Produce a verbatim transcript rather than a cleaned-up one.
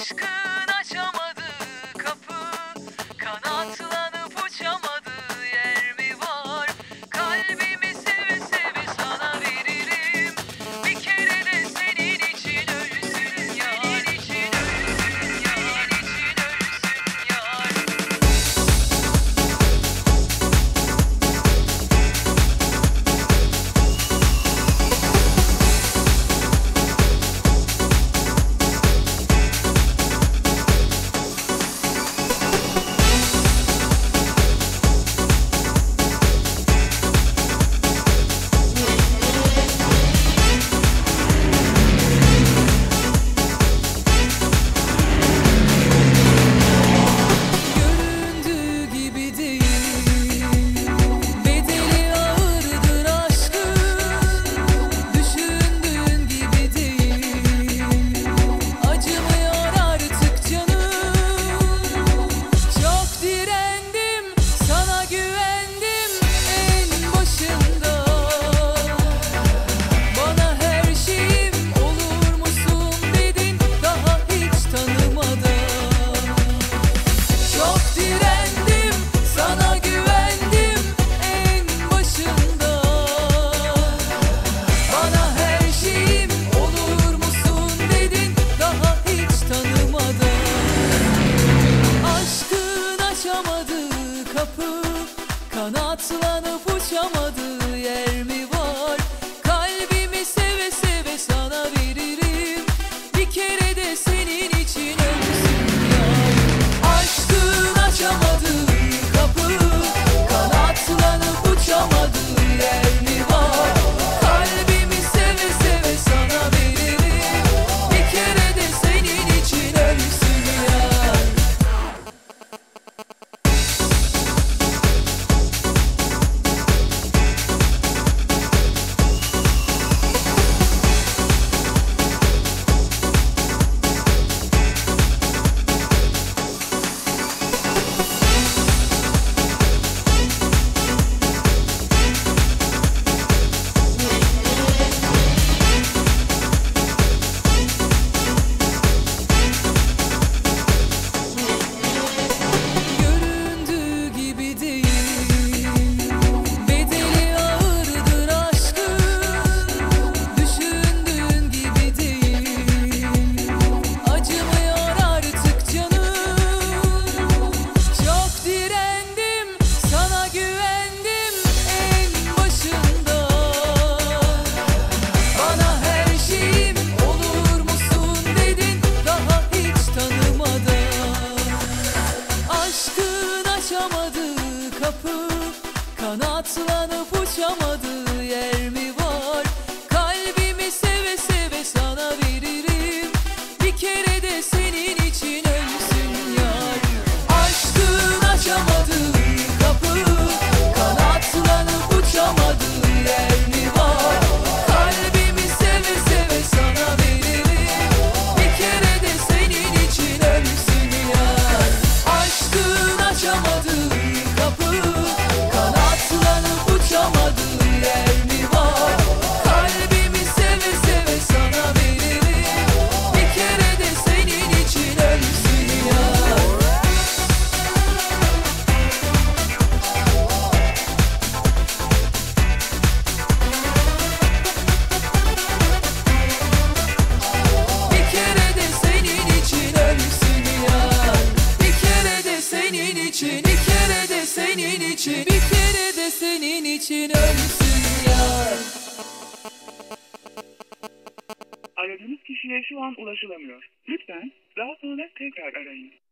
Aşkın açamadığı kapı, kanatlanıp uçamadığı yer mi var? Kalbimi seve seve sana veririm. Bir kere de senin için ölsün yar. Senin için ölsün yar. Senin için ölsün yar. Kanatlanıp uçamadığı yer mi var? Kalbimi seve seve sana veririm. Bir kere de senin için ölsün yar. Aşkın açamadığı kapı, kanatlanıp uçamadığı yer mi var? Kalbimi seve seve sana veririm. Bir kere de senin için ölsün yar. Kapı, kanatlanıp uçamadığı yer mi var? Kalbimi seve seve sana veririm. Bir kere de senin için ölsün yar. Aşkın açamadığı kapı, kanatlanıp uçamadığı yer mi var? Kalbimi seve seve sana veririm. Bir kere de senin için ölsün yar. Aşkın açamadığı kapı, kanatlanıp uçamadığı yer mi var? Kalbimi seve seve sana veririm. Bir kere de senin için ölsün yar. Bir kere de senin için ölsün yar. Bir kere de senin için, bir kere de senin için, bir kere de senin için ölsün yar. Aradığınız kişiye şu an ulaşılamıyor. Lütfen daha sonra tekrar arayın.